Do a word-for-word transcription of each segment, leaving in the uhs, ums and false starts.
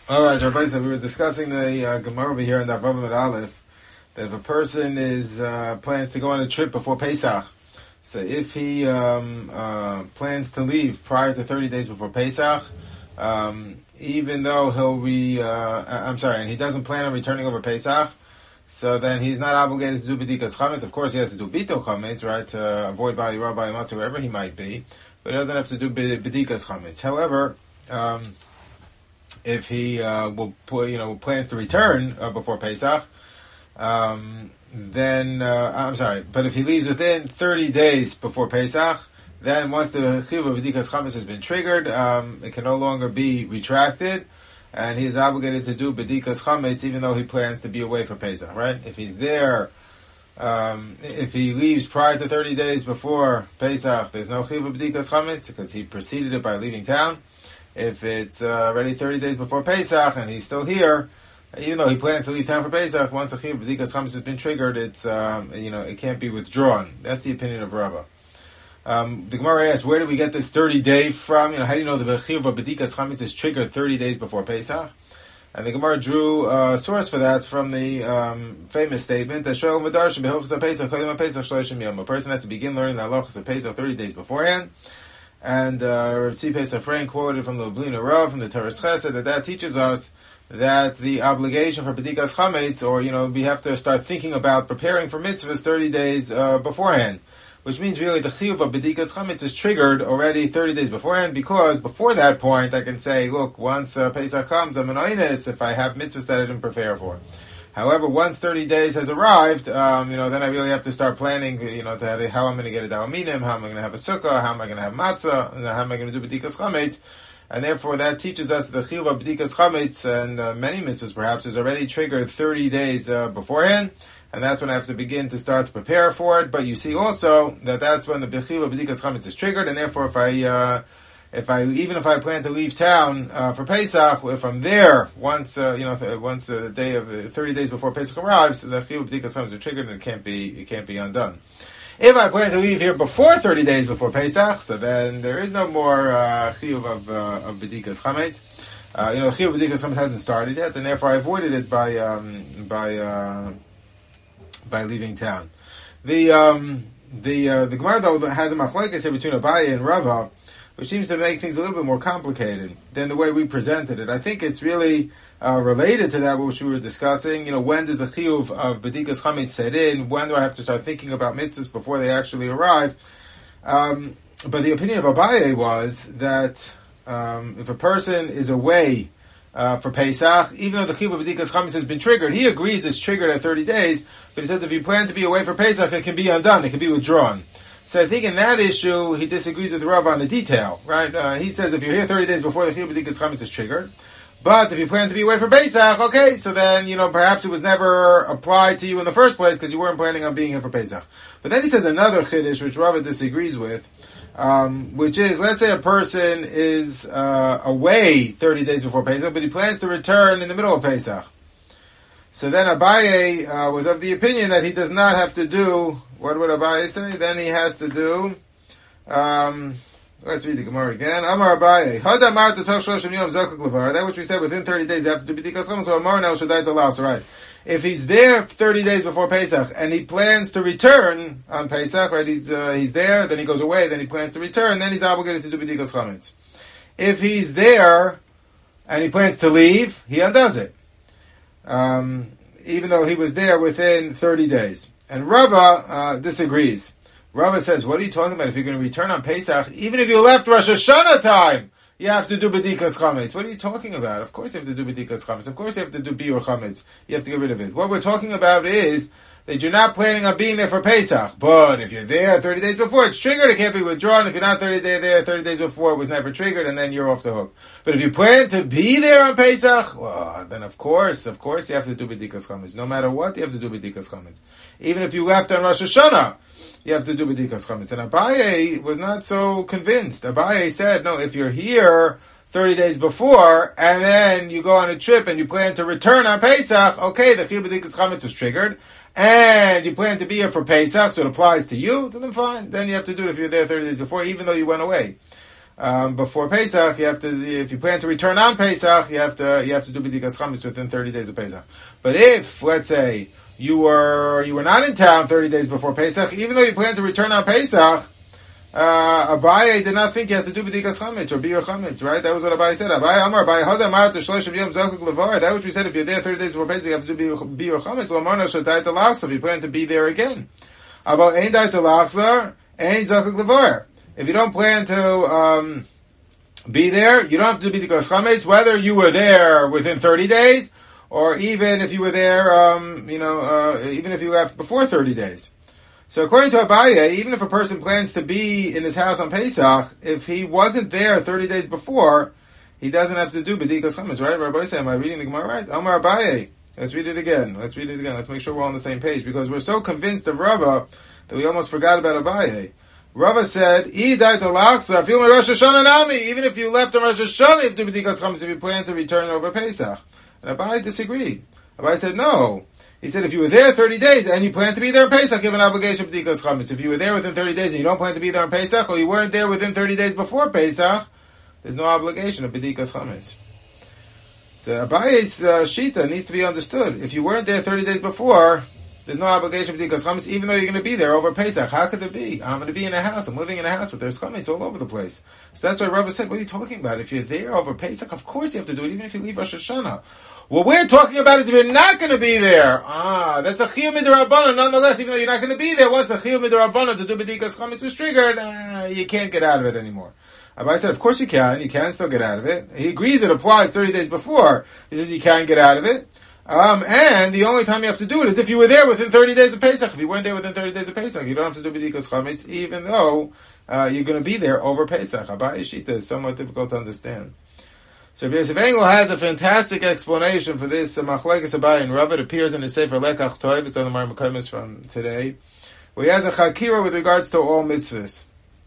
All right, Rabbi, so we were discussing the uh, Gemara over here in the Vav Aleph, that if a person is uh, plans to go on a trip before Pesach, so if he um, uh, plans to leave prior to thirty days before Pesach, um, even though he'll be, uh, I'm sorry, and he doesn't plan on returning over Pesach, so then he's not obligated to do B'dikas Chametz. Of course, he has to do Bito Chametz, right, to avoid Bali Rabbi Matzah, wherever he might be, but he doesn't have to do B'dikas Chametz. However, um, if he uh, will, you know, plans to return uh, before Pesach, um, then uh, I'm sorry. But if he leaves within thirty days before Pesach, then once the Chiyuv of B'dikas Chametz has been triggered, um, it can no longer be retracted, and he is obligated to do B'dikas Chametz even though he plans to be away for Pesach. Right? If he's there, um, if he leaves prior to thirty days before Pesach, there's no Chiyuv of B'dikas Chametz because he preceded it by leaving town. If it's uh, already thirty days before Pesach and he's still here, even though he plans to leave town for Pesach, once the Chiyuv B'dikas Chametz has been triggered, it's um, you know it can't be withdrawn. That's the opinion of Rava. Um, the Gemara asks, where do we get this thirty day from? You know, how do you know the Chiyuv of B'dikas Chametz is triggered thirty days before Pesach? And the Gemara drew a source for that from the um, famous statement that Shoel Medarshan B'Hilchos HaPesach Kodim HaPesach Shloshim Yom. A person has to begin learning the halachos of Pesach thirty days beforehand. And uh, Rav Tzvi Pesach Frein quoted from the Lubliner Rav, from the Torah's Chesed, that that teaches us that the obligation for B'dikas Chametz, or, you know, we have to start thinking about preparing for mitzvahs thirty days uh, beforehand. Which means really the Chiyuv of B'dikas Chametz is triggered already thirty days beforehand, because before that point I can say, look, once uh, Pesach comes, I'm an oines if I have mitzvahs that I didn't prepare for. However, once thirty days has arrived, um, you know, then I really have to start planning, you know, to how I'm going to get a dawaminim, how am I going to have a sukkah, how am I going to have matzah, and how am I going to do B'dikas Chametz. And therefore that teaches us the Chiyuv of B'dikas Chametz, and uh, many mitzvahs perhaps, is already triggered thirty days uh, beforehand. And that's when I have to begin to start to prepare for it. But you see also that that's when the Chiyuv of B'dikas Chametz is triggered, and therefore if I... Uh, If I even if I plan to leave town uh, for Pesach, if I'm there once uh, you know once the day of uh, thirty days before Pesach arrives, the Chiyuv of B'dikas Chametz are triggered and it can't be it can't be undone. If I plan to leave here before thirty days before Pesach, so then there is no more uh, Chiyuv of uh, of B'dikas Chametz. Uh, you know, the Chiyuv of B'dikas Chametz hasn't started yet, and therefore I avoided it by um, by uh, by leaving town. The um, the uh, the Gemara though has a machlokes here between Abaye and Rava, which seems to make things a little bit more complicated than the way we presented it. I think it's really uh, related to that which we were discussing. You know, when does the chiyuv of B'dikas Chametz set in? When do I have to start thinking about mitzvahs before they actually arrive? Um, but the opinion of Abaye was that um, if a person is away uh, for Pesach, even though the chiyuv of B'dikas Chametz has been triggered, he agrees it's triggered at thirty days, but he says if you plan to be away for Pesach, it can be undone, it can be withdrawn. So I think in that issue, he disagrees with Rav on the detail, right? Uh, he says if you're here thirty days before the Chiyuv B'dikas Chametz is triggered, but if you plan to be away for Pesach, okay, so then, you know, perhaps it was never applied to you in the first place because you weren't planning on being here for Pesach. But then he says another chiddush, which Rav disagrees with, um, which is, let's say a person is uh, away thirty days before Pesach, but he plans to return in the middle of Pesach. So then Abaye uh, was of the opinion that he does not have to do, what would Abaye say? Then he has to do, um, let's read the Gemara again. Amar Abaye, Hada Mar T'toch Shloshim Yom Zakuk Levar. That which we said within thirty days after the B'dikas Chametz, so Amar now Shaddai Tolas. Right. If he's there thirty days before Pesach and he plans to return on Pesach, right? He's uh, he's there, then he goes away, then he plans to return, then he's obligated to do B'dikas Chametz. If he's there and he plans to leave, he undoes it. Um, even though he was there within thirty days. And Rava uh, disagrees. Rava says, what are you talking about? If you're going to return on Pesach, even if you left Rosh Hashanah time, you have to do B'dikas Chametz. What are you talking about? Of course you have to do B'dikas Chametz. Of course you have to do Biur Chametz. You have to get rid of it. What we're talking about is that you're not planning on being there for Pesach. But if you're there thirty days before, it's triggered. It can't be withdrawn. If you're not thirty days there, thirty days before, it was never triggered, and then you're off the hook. But if you plan to be there on Pesach, well, then of course, of course you have to do B'dikas Chametz. No matter what, you have to do B'dikas Chametz. Even if you left on Rosh Hashanah, you have to do B'dikas Chametz. And Abaye was not so convinced. Abaye said, no, if you're here thirty days before, and then you go on a trip and you plan to return on Pesach, okay, the Chiyuv B'dikas Chametz was triggered, and you plan to be here for Pesach, so it applies to you, then fine. Then you have to do it if you're there thirty days before, even though you went away. um, before Pesach, you have to. If you plan to return on Pesach, you have to you have to do B'dikas Chametz within thirty days of Pesach. But if, let's say, you were you were not in town thirty days before Pesach, even though you plan to return on Pesach, uh, Abaye did not think you had to do B'dikas Chametz or Biur Chametz, right? That was what Abaye said. Abaye Amar Abaye Hoda Amar to Shlosh Yom Zakuk Levar. That which we said, if you're there thirty days before Pesach, you have to do Biur Chametz. Lamarna Shatayt Alachsa. If you plan to be there again, About Ein Dayt Alachsa, Ein Zakuk Levar. If you don't plan to um, be there, you don't have to do B'dikas Chametz, whether you were there within thirty days, or even if you were there, um, you know, uh, even if you left before thirty days. So according to Abaye, even if a person plans to be in his house on Pesach, if he wasn't there thirty days before, he doesn't have to do B'dikas Chametz, right? Rabbi say, am I reading the Gemara right? Omar Abaye. Let's read it again. Let's read it again. Let's make sure we're all on the same page, because we're so convinced of Rava that we almost forgot about Abaye. Rava said, even if you left on Rosh Hashanah, if you do B'dikas Chametz, if you plan to return over Pesach. And Abaye disagreed. Abaye said, no. He said, if you were there thirty days and you plan to be there on Pesach, you have an obligation of B'dikas Chametz. If you were there within thirty days and you don't plan to be there on Pesach, or you weren't there within thirty days before Pesach, there's no obligation of B'dikas Chametz. So Abaye's uh, Shita needs to be understood. If you weren't there thirty days before, there's no obligation of B'dikas Chametz, even though you're going to be there over Pesach. How could there be? I'm going to be in a house. I'm living in a house, but there's Chametz all over the place. So that's why Rava said, what are you talking about? If you're there over Pesach, of course you have to do it, even if you leave Rosh Hashanah. What we're talking about is if you're not going to be there. Ah, that's a chiyuv midrabanan. Nonetheless, even though you're not going to be there, once the chiyuv midrabanan to do B'dikas Chametz was triggered, uh, you can't get out of it anymore. Abaye said, of course you can. You can still get out of it. He agrees it applies thirty days before. He says you can get out of it. Um, and the only time you have to do it is if you were there within thirty days of Pesach. If you weren't there within thirty days of Pesach, you don't have to do B'dikas Chametz, even though uh, you're going to be there over Pesach. Abaye's Shita is somewhat difficult to understand. So Rabbi Yosef Engel has a fantastic explanation for this. Machlekes Abaye and Rava. It appears in the Sefer Lekach Toiv. It's on the Mar Mekaymis from today, where he has a chakira with regards to all mitzvahs.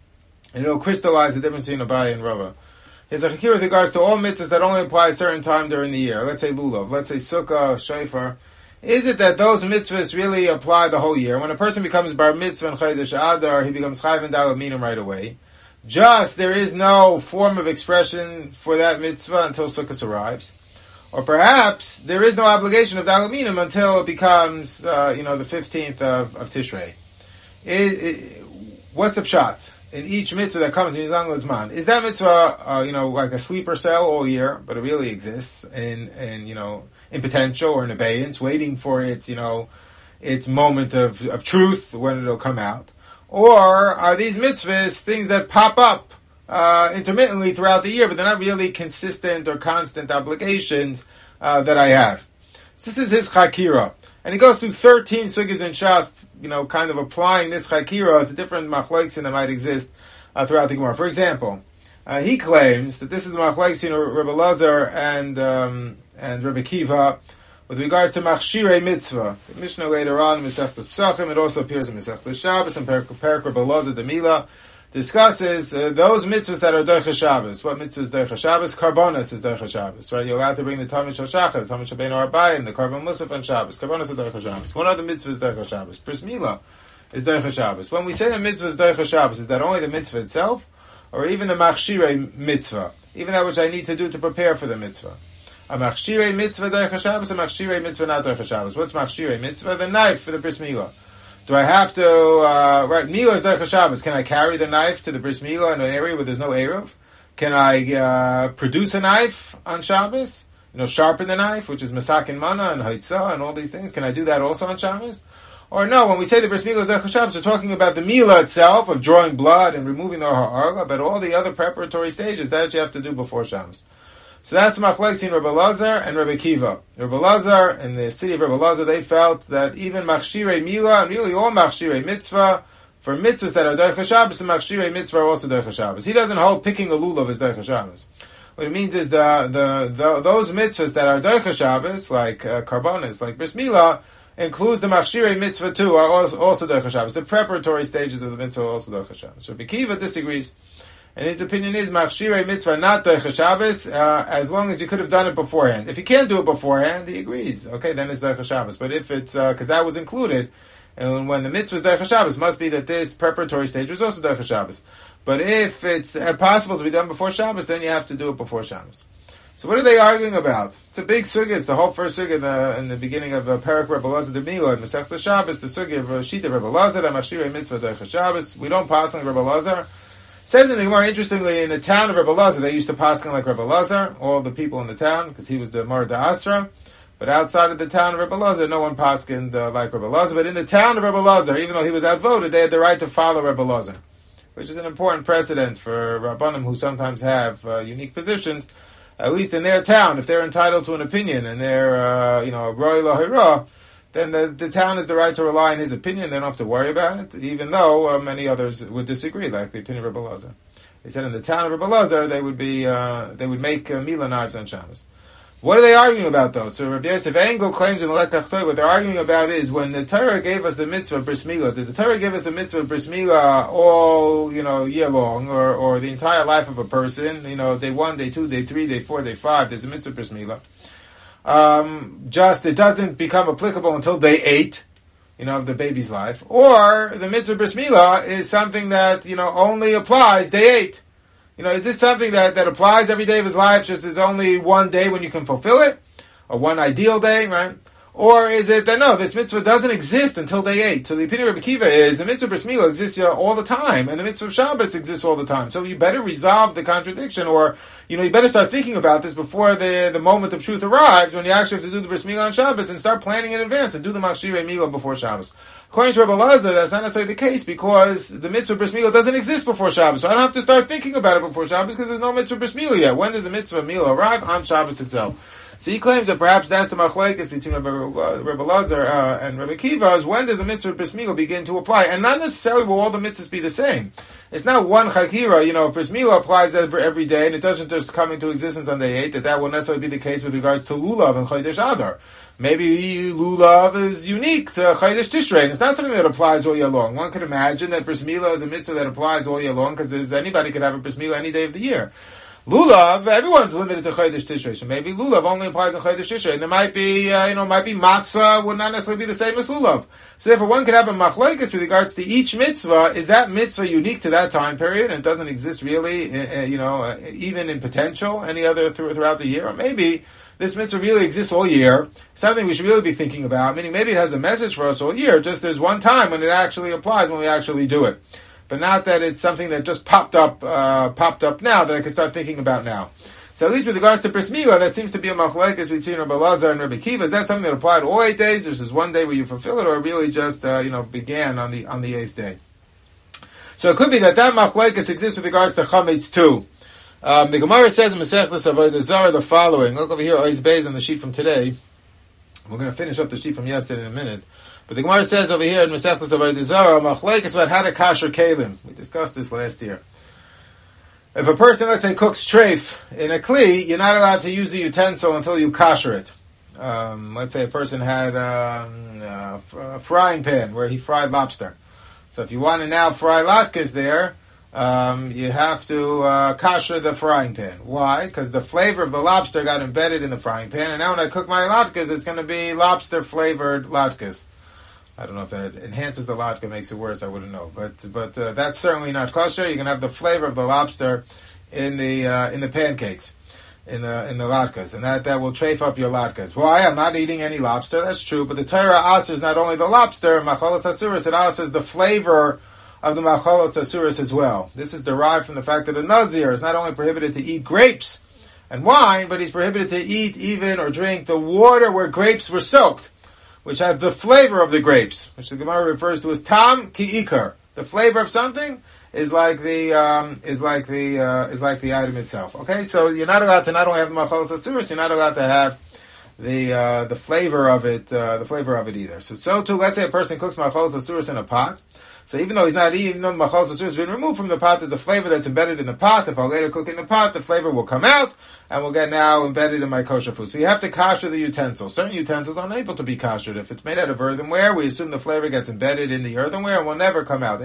And it'll crystallize the difference between Abaye and Rava. There's a chakira with regards to all mitzvahs that only apply a certain time during the year. Let's say lulav, let's say sukkah, shofar. Is it that those mitzvahs really apply the whole year? When a person becomes bar mitzvah and chodesh adar, he becomes chayv and daled minim right away. Just there is no form of expression for that mitzvah until sukkah arrives. Or perhaps there is no obligation of daled minim until it becomes, uh, you know, the fifteenth of, of Tishrei. It, it, what's the pshat? In each mitzvah that comes in Yizang Lizman, is that mitzvah, uh, you know, like a sleeper cell all year, but it really exists in, in, you know, in potential or in abeyance, waiting for its, you know, its moment of, of truth when it'll come out? Or are these mitzvahs things that pop up uh, intermittently throughout the year, but they're not really consistent or constant obligations uh, that I have? So this is his chakira. And he goes through thirteen sugis in Shas, you know, kind of applying this chakira to different machlokes that might exist uh, throughout the Gemara. For example, uh, he claims that this is the machlokes, you know, Rebbe Lazar and um, and Rebbe Kiva with regards to machshirei mitzvah. The Mishnah later on in Masechtas Pesachim, it also appears in Masechtas Shabbos and Perak Rebbe Lazar Demila, discusses uh, those mitzvahs that are Doicha Shabbos. What mitzvah is Doicha Shabbos? Karbonos is Doicha Shabbos, right? You're allowed to bring the Tamid Shal Shachar, the Tamid Shal Bein Arbayim, the Karban Musaf on Shabbos. Karbonos is Doicha Shabbos. One other mitzvah is Doicha Shabbos. Bris Milah is Doicha Shabbos. When we say the mitzvah is Doicha Shabbos, is that only the mitzvah itself, or even the machshirei mitzvah, even that which I need to do to prepare for the mitzvah? A machshirei mitzvah Doicha Shabbos, a machshirei mitzvah not Doicha Shabbos. What's machshirei mitzvah? The knife for the Bris Milah. Do I have to, uh, right, Milah is Doicha Shabbos. Can I carry the knife to the Bris Milah in an area where there's no Eruv? Can I uh, produce a knife on Shabbos? You know, sharpen the knife, which is Masakin Mana and Haitzah and all these things. Can I do that also on Shabbos? Or no, when we say the Bris Milah is Doicha Shabbos, we're talking about the Milah itself, of drawing blood and removing the Ha'arga, but all the other preparatory stages, that you have to do before Shabbos. So that's Machlekes in Rebbe Lazar and Rebbe Kiva. Rebbe Lazar and the city of Rebbe Lazar, they felt that even machshirei milah and really all machshirei mitzvah, for mitzvahs that are Doicha Shabbos, the machshirei mitzvah are also Doicha Shabbos. He doesn't hold picking a lulav as Doicha Shabbos. What it means is the, the, the those mitzvahs that are Doicha Shabbos, like uh, karbonos, like bris milah, includes the machshirei mitzvah too, are also, also Doicha Shabbos. The preparatory stages of the mitzvah are also Doicha Shabbos. So Rebbe Kiva disagrees. And his opinion is machshirei mitzvah not Doicha Shabbos, uh, as long as you could have done it beforehand. If you can't do it beforehand, he agrees. Okay, then it's Doicha Shabbos. But if it's, because uh, that was included, and when the mitzvah is Doicha Shabbos, must be that this preparatory stage was also Doicha Shabbos. But if it's possible to be done before Shabbos, then you have to do it before Shabbos. So what are they arguing about? It's a big sugya. It's the whole first sugya in the, in the beginning of uh, Parak Rebbe Lazar de Mila and Masechta Shabbos. The sugya of uh, Shita Rebbe Lazar that Machshirei Mitzvah Deicha Shabbos. We don't pass on Rebbe Lazar. Says in the Gemara, interestingly, in the town of Rebbe Lazar, they used to pass on like Rebbe Lazar. All the people in the town, because he was the Mar da Asra. But outside of the town of Rebbe Lazar, no one paskined uh, like Rebbe Lazar. But in the town of Rebbe Lazar, even though he was outvoted, they had the right to follow Rebbe Lazar, which is an important precedent for Rabbanim who sometimes have uh, unique positions. At least in their town, if they're entitled to an opinion and they're, uh, you know, Roi Lahira, then the, the town has the right to rely on his opinion. They don't have to worry about it, even though uh, many others would disagree, like the opinion of Rebbe Lazar. They said in the town of Rebbe Lazar, they would be, uh, they would make uh, Mila knives on Shabbos. What are they arguing about, though? So Rabbi Yosef Engel claims in the Let Tachtoi, what they're arguing about is when the Torah gave us the mitzvah of Bris Milah, did the Torah give us the mitzvah of Bris Milah all, you know, year long, or, or the entire life of a person? You know, day one, day two, day three, day four, day five, there's a mitzvah of Bris Milah. Um, just, it doesn't become applicable until day eight, you know, of the baby's life. Or the mitzvah of Bris Milah is something that, you know, only applies day eight. You know, is this something that, that applies every day of his life, just there's only one day when you can fulfill it? Or one ideal day, right? Or is it that, no, this mitzvah doesn't exist until day eight? So the opinion of Rabbi Kiva is, the mitzvah Bris Milah exists uh, all the time, and the mitzvah of Shabbos exists all the time. So you better resolve the contradiction, or, you know, you better start thinking about this before the, the moment of truth arrives, when you actually have to do the Bris Milah on Shabbos, and start planning in advance, and do the Machshirei Milah before Shabbos. According to Rebbe Lazar, that's not necessarily the case, because the mitzvah Bris Milah doesn't exist before Shabbos. So I don't have to start thinking about it before Shabbos, because there's no mitzvah Bris Milah yet. When does the mitzvah Milah arrive? On Shabbos itself. So he claims that perhaps that's the machlekes between Rebbe, Rebbe Lazar uh, and Rebbe Kiva, is when does the mitzvah Bris Milah begin to apply? And not necessarily will all the mitzvahs be the same. It's not one chakira, you know, if Bris Milah applies every, every day, and it doesn't just come into existence on day eight, that that will necessarily be the case with regards to Lulav and Chodesh Adar. Maybe Lulav is unique to Chodesh Tishrei, and it's not something that applies all year long. One could imagine that Bris Milah is a mitzvah that applies all year long, because anybody could have a Bris Milah any day of the year. Lulav, everyone's limited to Chodesh Tishrei, so maybe Lulav only applies in Chodesh Tishrei. And there might be, uh, you know, might be Matzah would not necessarily be the same as Lulav. So therefore one could have a machlokes with regards to each mitzvah. Is that mitzvah unique to that time period and doesn't exist really, uh, you know, uh, even in potential any other th- throughout the year? Or maybe this mitzvah really exists all year, something we should really be thinking about, meaning maybe it has a message for us all year, just there's one time when it actually applies, when we actually do it. But not that it's something that just popped up, uh, popped up now that I can start thinking about now. So at least with regards to Bris Milah, that seems to be a machlekes between Rebbe Lazar and Rebbe Kiva. Is that something that applied all eight days? There's just one day where you fulfill it, or it really just uh, you know began on the on the eighth day? So it could be that that machlekes exists with regards to chametz too. Um, the Gemara says in Masechtas Avodah Zarah the following. Look over here, Ois Beis on the sheet from today. We're going to finish up the sheet from yesterday in a minute. But the Gemara says over here in Masechtas Avodah Zarah, machlekes about how to kasher kelim. We discussed this last year. If a person, let's say, cooks treif in a kli, you're not allowed to use the utensil until you kasher it. Um, let's say a person had um, a frying pan where he fried lobster. So if you want to now fry latkes there, um, you have to uh, kasher the frying pan. Why? Because the flavor of the lobster got embedded in the frying pan, and now when I cook my latkes, it's going to be lobster-flavored latkes. I don't know if that enhances the latke, makes it worse. I wouldn't know, but but uh, that's certainly not kosher. You can have the flavor of the lobster in the uh, in the pancakes, in the in the latkes, and that, that will treif up your latkes. Why? I'm not eating any lobster. That's true, but the Torah asers not only the lobster, machalas asuris, it asers the flavor of the machalas asuris as well. This is derived from the fact that a nazir is not only prohibited to eat grapes and wine, but he's prohibited to eat even or drink the water where grapes were soaked, which have the flavor of the grapes, which the Gemara refers to as tam ki ikar. The flavor of something is like the um, is like the uh, is like the item itself. Okay, so you're not allowed to not only have the machalas asuris, you're not allowed to have the uh, the flavor of it, uh, the flavor of it either. So so too, let's say a person cooks machalas asuris in a pot. So even though he's not eating, even though the machalas asuris has been removed from the pot, there's a flavor that's embedded in the pot. If I later cook in the pot, the flavor will come out and will get now embedded in my kosher food. So you have to kasher the utensils. Certain utensils are unable to be kashered. If it's made out of earthenware, we assume the flavor gets embedded in the earthenware and will never come out.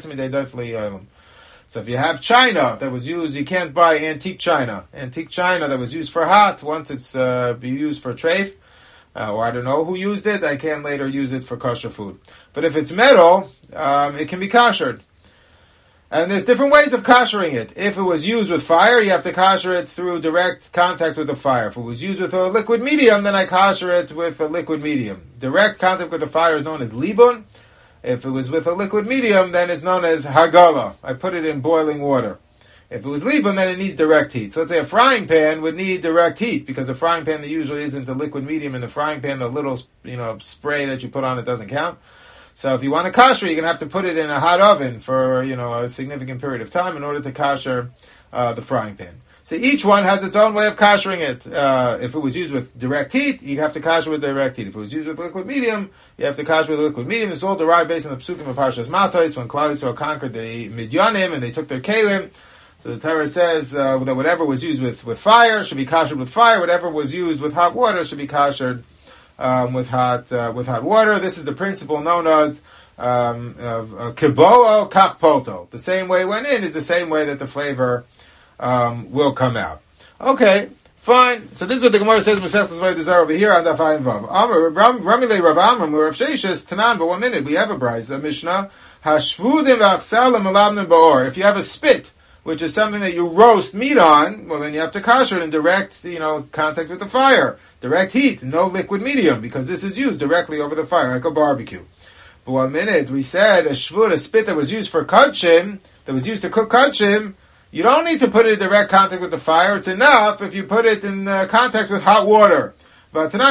So if you have china that was used, you can't buy antique china. Antique china that was used for hot, once it's uh, be used for treif, Uh, or I don't know who used it, I can later use it for kosher food. But if it's metal, um, it can be kashered. And there's different ways of koshering it. If it was used with fire, you have to kosher it through direct contact with the fire. If it was used with a liquid medium, then I kosher it with a liquid medium. Direct contact with the fire is known as libun. If it was with a liquid medium, then it's known as hagala. I put it in boiling water. If it was libun, then it needs direct heat. So let's say a frying pan would need direct heat, because a frying pan that usually isn't the liquid medium in the frying pan, the little, you know, spray that you put on it doesn't count. So if you want to kosher, you're going to have to put it in a hot oven for, you know, a significant period of time in order to kosher uh, the frying pan. So each one has its own way of koshering it. Uh, if it was used with direct heat, you have to kosher with direct heat. If it was used with liquid medium, you have to kosher with liquid medium. It's all derived based on the psukim of Parshas Matos, when Klal Yisrael conquered the Midyanim and they took their kelim. So the Torah says uh, that whatever was used with, with fire should be koshered with fire. Whatever was used with hot water should be koshered Um, with hot uh, with hot water. This is the principle known as um, of uh, kibo'o kach poto. The same way it went in is the same way that the flavor um, will come out. Okay, fine. So this is what the Gemara says. Masechtas Vayidazar over here on Daf Ayin Vav. Amar Ramilei Rav Amram Rav Sheshes Tanan. But one minute, we have a brayz, a Mishnah. Hashvudim v'achsalim alabnim ba'or. If you have a spit, which is something that you roast meat on, well then you have to kosher it in direct, you know, contact with the fire. Direct heat, no liquid medium, because this is used directly over the fire, like a barbecue. But one minute, we said a shvur, a spit that was used for kachim, that was used to cook kachim, you don't need to put it in direct contact with the fire. It's enough if you put it in uh, contact with hot water. You can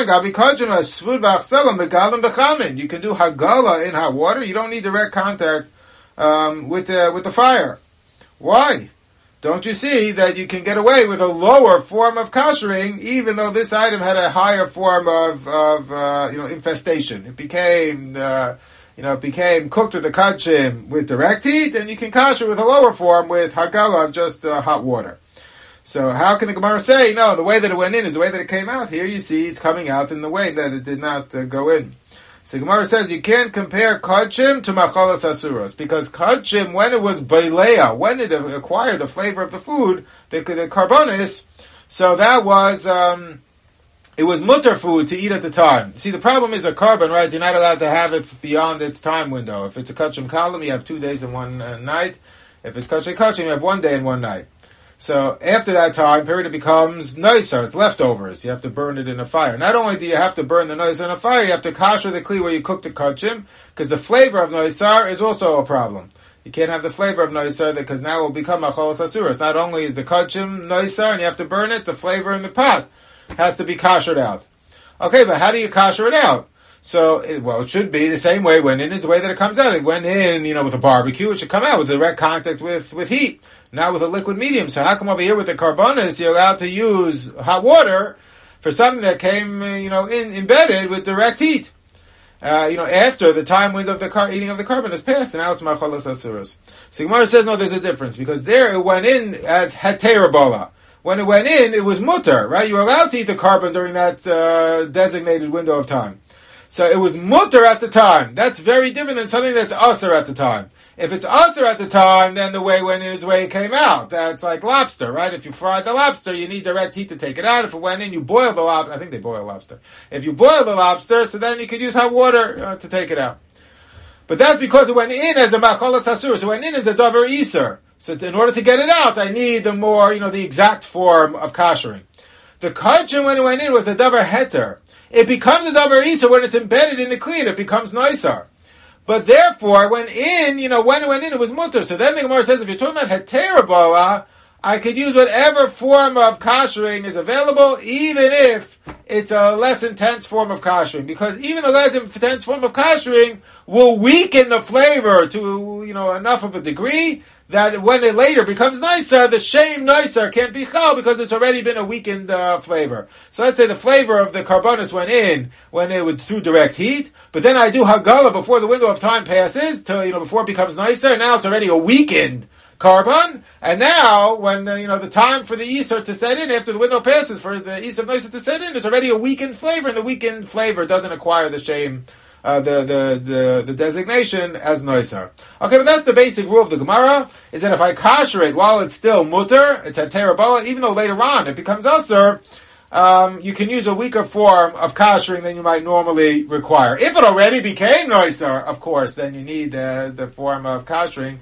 do hagala in hot water. You don't need direct contact um, with the with the fire. Why? Don't you see that you can get away with a lower form of koshering, even though this item had a higher form of, of uh, you know, infestation? It became, uh, you know, it became cooked with the kachim with direct heat, and you can kosher with a lower form with hagala of just uh, hot water. So how can the Gemara say, no, the way that it went in is the way that it came out? Here you see it's coming out in the way that it did not uh, go in. So Gemara says you can't compare kachim to machalas asuros, because kachim, when it was baileya, when it acquired the flavor of the food, the, the carbonis, so that was um, it was mutter food to eat at the time. See, the problem is a carbon, right? You're not allowed to have it beyond its time window. If it's a kachim kalam, you have two days and one uh, night. If it's kachim kachim, you have one day and one night. So after that time period, it becomes noisar, it's leftovers. You have to burn it in a fire. Not only do you have to burn the noisar in a fire, you have to kosher the kli where you cook the kachim, because the flavor of noisar is also a problem. You can't have the flavor of noisar, because now it will become machalas asuros. Not only is the kachim noisar and you have to burn it, the flavor in the pot has to be koshered out. Okay, but how do you kosher it out? So, it, well, it should be the same way it went in is the way that it comes out. It went in, you know, with a barbecue. It should come out with direct contact with, with heat, not with a liquid medium. So how come over here with the carbonis, you're allowed to use hot water for something that came, you know, in, embedded with direct heat? Uh, you know, after the time window of the car, eating of the carbon is passed, and now it's machalas asuros. So Gemara says, no, there's a difference, because there it went in as heterabala. When it went in, it was mutter, right? You were allowed to eat the carbon during that uh, designated window of time. So it was mutter at the time. That's very different than something that's usher at the time. If it's usher at the time, then the way it went in is the way it came out. That's like lobster, right? If you fried the lobster, you need direct heat to take it out. If it went in, you boil the lobster. I think they boil lobster. If you boil the lobster, so then you could use hot water uh, to take it out. But that's because it went in as a machalas asur. So it went in as a davar iser. So in order to get it out, I need the more, you know, the exact form of koshering. The kachim, when it went in, was a davar heter. It becomes a davar iser when it's embedded in the clean. It becomes noisar. But therefore, when in, you know, when it went in, it was mutter. So then the Gemara says, if you're talking about heterabala, I could use whatever form of koshering is available, even if it's a less intense form of koshering. Because even the less intense form of koshering will weaken the flavor to, you know, enough of a degree that when it later becomes nicer, the shame nicer can't be chal because it's already been a weakened uh, flavor. So let's say the flavor of the carbonis went in when it was through direct heat, but then I do hagala before the window of time passes, to, you know, before it becomes nicer. Now it's already a weakened carbon, and now when uh, you know the time for the Easter to set in after the window passes for the Easter of nicer to set in, it's already a weakened flavor, and the weakened flavor doesn't acquire the shame. Uh, the, the, the, the designation as noisar. Okay, but that's the basic rule of the Gemara, is that if I kosher it while it's still mutter, it's a terabala, even though later on it becomes usher, um, you can use a weaker form of koshering than you might normally require. If it already became noisar, of course, then you need uh, the form of koshering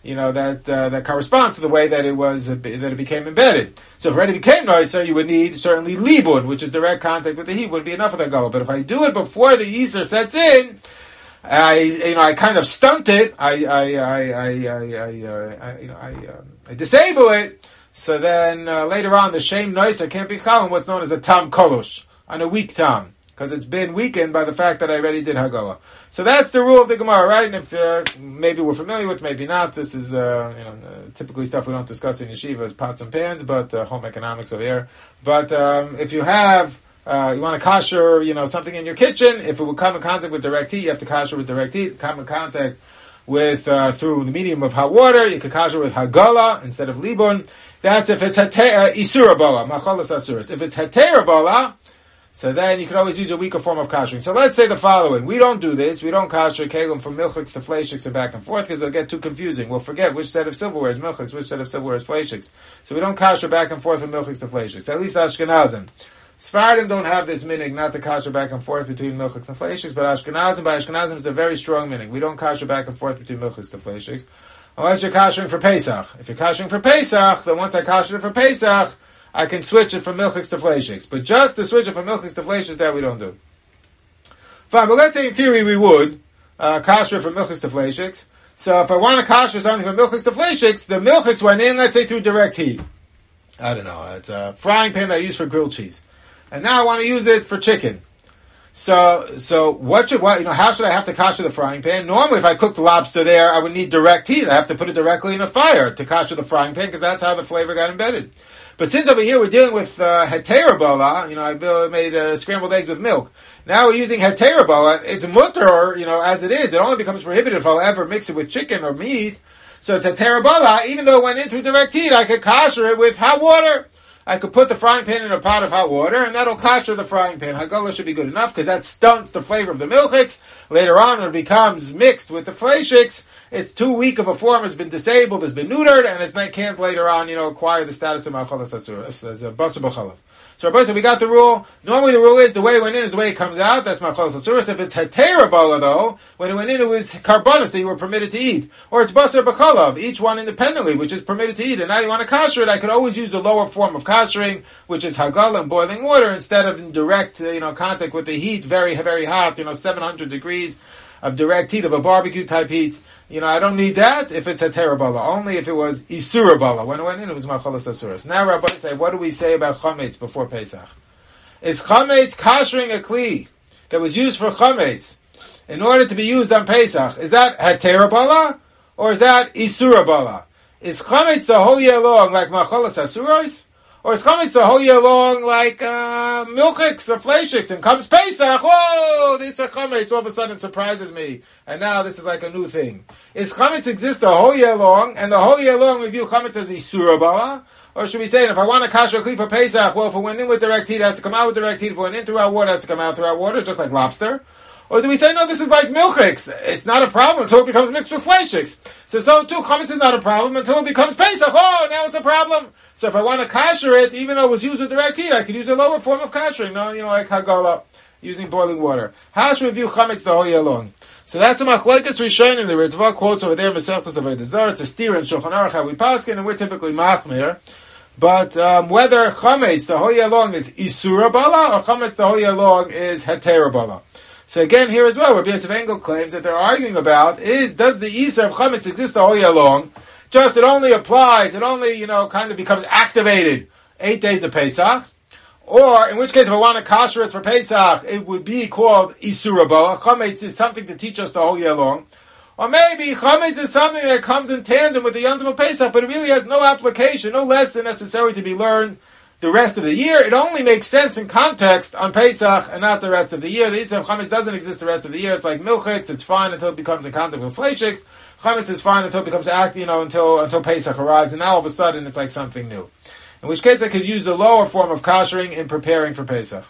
you know, that uh, that corresponds to the way that it was uh, that it became embedded. So if it already became noiser, you would need certainly libun, which is direct contact with the heat, would be enough of the gala. But if I do it before the Easter sets in, I you know I kind of stunt it. I I I I, I, I, uh, I you know I, um, I disable it. So then uh, later on, the shame noiser can't be chal on what's known as a tam kolosh, on a weak tam, because it's been weakened by the fact that I already did hagala. So that's the rule of the Gemara, right? And if uh, maybe we're familiar with, maybe not. This is uh, you know uh, typically stuff we don't discuss in yeshiva as pots and pans, but uh, home economics over here. But um, if you have uh, you want to kasher, you know, something in your kitchen, if it will come in contact with direct heat, you have to kasher with direct heat. Come in contact with uh, through the medium of hot water, you can kasher with hagala instead of libun. That's if it's isura bala, machalas asuras. If it's heter bala, so then you can always use a weaker form of kashering. So let's say the following. We don't do this. We don't kasher kelim from milchiks to fleishiks and back and forth because it'll get too confusing. We'll forget which set of silverware is milchiks, which set of silverware is fleishiks. So we don't kasher back and forth from milchiks to fleishiks. At least Ashkenazim. Sfardim don't have this minig not to kasher back and forth between milchiks and fleishiks, but Ashkenazim, by Ashkenazim, it's a very strong minig. We don't kasher back and forth between milchiks to fleishiks. Unless you're kashering for Pesach. If you're kashering for Pesach, then once I kasher it for Pesach, I can switch it from milchiks to fleishiks. But just to switch it from milchiks to fleishiks, that we don't do. Fine, but let's say in theory we would uh, kasher it from milchiks to fleishiks. So if I want to kasher something from milchiks to fleishiks, the milchiks went in, let's say, through direct heat. I don't know, it's a frying pan that I use for grilled cheese. And now I want to use it for chicken. So, so what should, what, you know, how should I have to kasher the frying pan? Normally, if I cooked lobster there, I would need direct heat. I have to put it directly in the fire to kasher the frying pan because that's how the flavor got embedded. But since over here we're dealing with uh, heter bala, you know, I made uh, scrambled eggs with milk. Now we're using heter bala. It's mutter, you know, as it is. It only becomes prohibited if I ever mix it with chicken or meat. So it's heter bala. Even though it went in through direct heat, I could kasher it with hot water. I could put the frying pan in a pot of hot water, and that'll kasher the frying pan. Hagala should be good enough, because that stunts the flavor of the milchiks. Later on, when it becomes mixed with the fleishiks, it's too weak of a form, it's been disabled, it's been neutered, and it's not, can't later on, you know, acquire the status of machalas asuras, as a basar b'chalav. So, Rabbi, so we got the rule. Normally the rule is the way it went in is the way it comes out. That's machalas asuras. If it's heter bala, though, when it went in, it was karbonis that you were permitted to eat. Or it's basar b'chalav, each one independently, which is permitted to eat. And now you want to kasher it, I could always use the lower form of kashering, which is hagala and boiling water, instead of in direct, you know, contact with the heat, very, very hot, you know, seven hundred degrees of direct heat, of a barbecue type heat. You know, I don't need that if it's a terabala. Only if it was isura bala. When it went in, it was machalas asuras. Now, Rabbi say, what do we say about chametz before Pesach? Is chametz kashering a kli that was used for chametz in order to be used on Pesach? Is that heterabala or is that isura bala? Is chametz the whole year long like machalas asuras? Or is chametz the whole year long like uh, milchiks or fleishiks, and comes Pesach, whoa, this is chametz, all of a sudden surprises me, and now this is like a new thing. Is chametz exist the whole year long, and the whole year long we view chametz as isura bala? Or should we say, if I want to kasher a kli for Pesach, well, if it went in with direct heat, it has to come out with direct heat. If it went in throughout water, it has to come out throughout water, just like lobster. Or do we say, no, this is like milchiks. It's not a problem until it becomes mixed with fleishiks. So, so too, chametz is not a problem until it becomes Pesach. Oh, now it's a problem. So if I want to kasher it, even though it was used with direct heat, I could use a lower form of kashering. No, you know, like hagala, using boiling water. How should we view chametz the whole year long? So that's a machlokes rishonim. The Ritva quotes over there, Masechtas Avodah Zarah. It's a steer in Shulchan Aruch how we paskin, and we're typically machmir. But um, whether chametz the whole year long is isura bala or chametz the whole year long is heter bala. So again, here as well, Rabbi Yosef Engel claims that they're arguing about is, does the Isur of chametz exist the whole year long? Just it only applies, it only, you know, kind of becomes activated eight days of Pesach. Or, in which case, if I want to kasher it for Pesach, it would be called Isura Bala. Chametz is something to teach us the whole year long. Or maybe chametz is something that comes in tandem with the Yom Tov of Pesach, but it really has no application, no lesson necessary to be learned the rest of the year. It only makes sense in context on Pesach and not the rest of the year. The Isur of chametz doesn't exist the rest of the year. It's like milchiks, it's fine until it becomes in contact with fleishiks. Chametz is fine until it becomes act, you know, until until Pesach arrives, and now all of a sudden it's like something new. In which case I could use the lower form of kashering in preparing for Pesach.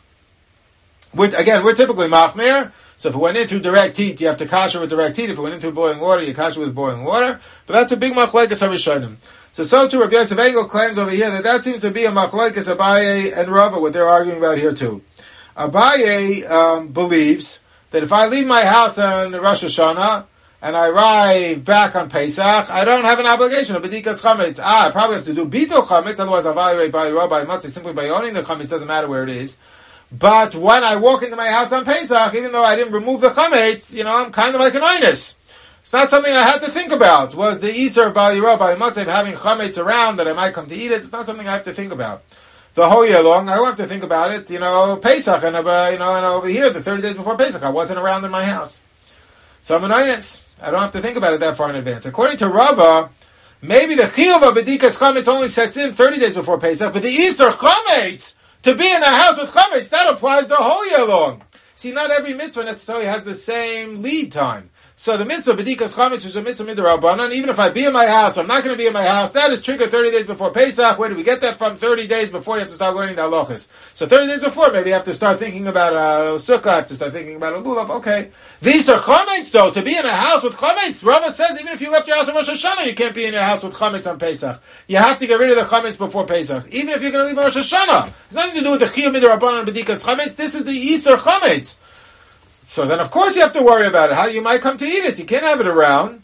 Which, again, we're typically machmir, so if it went in through direct heat, you have to kasher with direct heat. If it went into boiling water, you kasher with boiling water. But that's a big machlokes harishonim. So, so too, Rabbi Yosef Engel claims over here that that seems to be a machlokes Abaye and Rava, what they're arguing about here too. Abaye um, believes that if I leave my house on Rosh Hashanah, and I arrive back on Pesach, I don't have an obligation of B'dikas Chametz. Ah, I probably have to do Bito Chametz, otherwise I'll evaluate by Rabbi Matzah simply by owning the Chametz, doesn't matter where it is. But when I walk into my house on Pesach, even though I didn't remove the Chametz, you know, I'm kind of like an Einus. It's not something I had to think about. Was the Isser Bal Yirah by Matzah having Chametz around that I might come to eat it? It's not something I have to think about. The whole year long, I don't have to think about it. You know, Pesach, and uh, you know, and over here, the thirty days before Pesach, I wasn't around in my house. So I'm an Einus. I don't have to think about it that far in advance. According to Rava, maybe the Chiyuv of B'dikas Chametz only sets in thirty days before Pesach, but the Isser Chametz, to be in a house with Chametz, that applies the whole year long. See, not every mitzvah necessarily has the same lead time. So the mitzvah B'dikas Chametz is a mitzvah midrabanan. Even if I be in my house, I'm not going to be in my house. That is triggered thirty days before Pesach. Where do we get that from? thirty days before you have to start learning the halachas. So thirty days before, maybe you have to start thinking about a sukkah, have to start thinking about a lulav. Okay. These are chametz, though. To be in a house with chametz, Rava says even if you left your house on Rosh Hashanah, you can't be in your house with chametz on Pesach. You have to get rid of the chametz before Pesach. Even if you're going to leave on Rosh Hashanah. It's nothing to do with the chiyuv midrabanan and b'dikas chametz. This is the Isser chametz. So then, of course, you have to worry about it. How you might come to eat it. You can't have it around.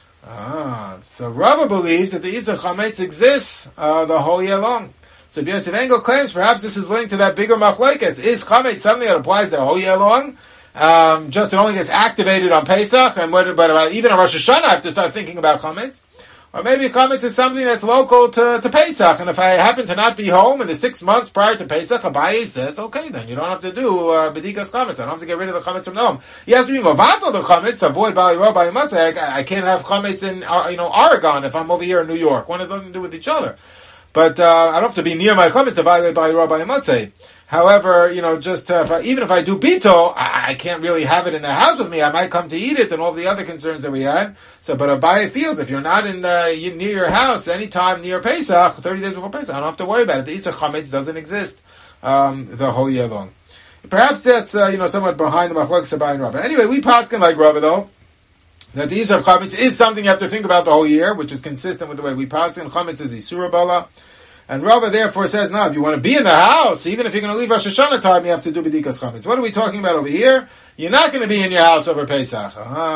Ah, so Rava believes that the Isser Chametz exists uh, the whole year long. So Yosef Engel claims perhaps this is linked to that bigger machlokes. Is Chametz something that applies the whole year long? Um, just it only gets activated on Pesach, and what, but uh, even on Rosh Hashanah, I have to start thinking about Chametz. Or maybe Chametz is something that's local to, to Pesach, and if I happen to not be home in the six months prior to Pesach, Abaye says, okay, then you don't have to do uh, B'dikas Chametz. I don't have to get rid of the Chametz from the home. You have to be Mavato the Chametz to avoid Bali Ro Bali Matzah. I, I can't have Chametz in uh, you know Oregon if I'm over here in New York. One has nothing to do with each other. But uh, I don't have to be near my Chametz to evaluate Bali Ro Bali Matzah. However, you know, just uh, if I, even if I do bito, I, I can't really have it in the house with me. I might come to eat it and all the other concerns that we had. So, but Abaye feels if you're not in the, you, near your house anytime near Pesach, thirty days before Pesach, I don't have to worry about it. The Isser Chametz doesn't exist um, the whole year long. Perhaps that's uh, you know somewhat behind the machlokes Abaye and Rava. Anyway, we paskin like Rava though that the Isser Chametz is something you have to think about the whole year, which is consistent with the way we paskin. Chametz is Isura Bala. And Rava therefore says, no, if you want to be in the house, even if you're going to leave Rosh Hashanah time, you have to do B'dikas Chametz. What are we talking about over here? You're not going to be in your house over Pesach.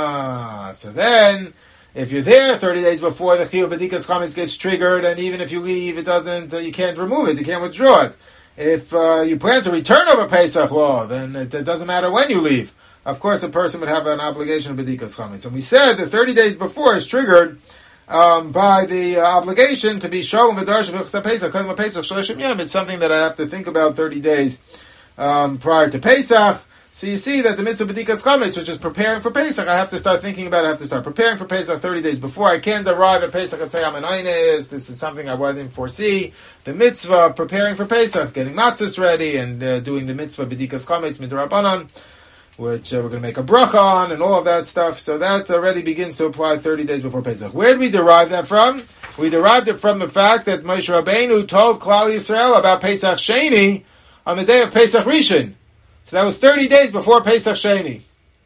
Ah, so then, if you're there thirty days before the Chiyuv B'dikas Chametz gets triggered, and even if you leave, it doesn't, uh, you can't remove it, you can't withdraw it. If uh, you plan to return over Pesach, well, then it, it doesn't matter when you leave. Of course, a person would have an obligation of B'dikas Chametz. And we said that thirty days before is triggered Um, by the uh, obligation to be shown v'darsh v'chsa Pesach, because Pesach Shloshim Yom, it's something that I have to think about thirty days um, prior to Pesach. So you see that the mitzvah b'dikas chametz, which is preparing for Pesach, I have to start thinking about it. I have to start preparing for Pesach thirty days before. I can't arrive at Pesach and say I'm an Einus. This is something I didn't foresee. The mitzvah of preparing for Pesach, getting matzahs ready, and uh, doing the mitzvah b'dikas chametz midrabanan, which uh, we're going to make a bracha on, and all of that stuff. So that already begins to apply thirty days before Pesach. Where did we derive that from? We derived it from the fact that Moshe Rabbeinu told Klal Yisrael about Pesach Sheni on the day of Pesach Rishon. So that was thirty days before Pesach Sheni.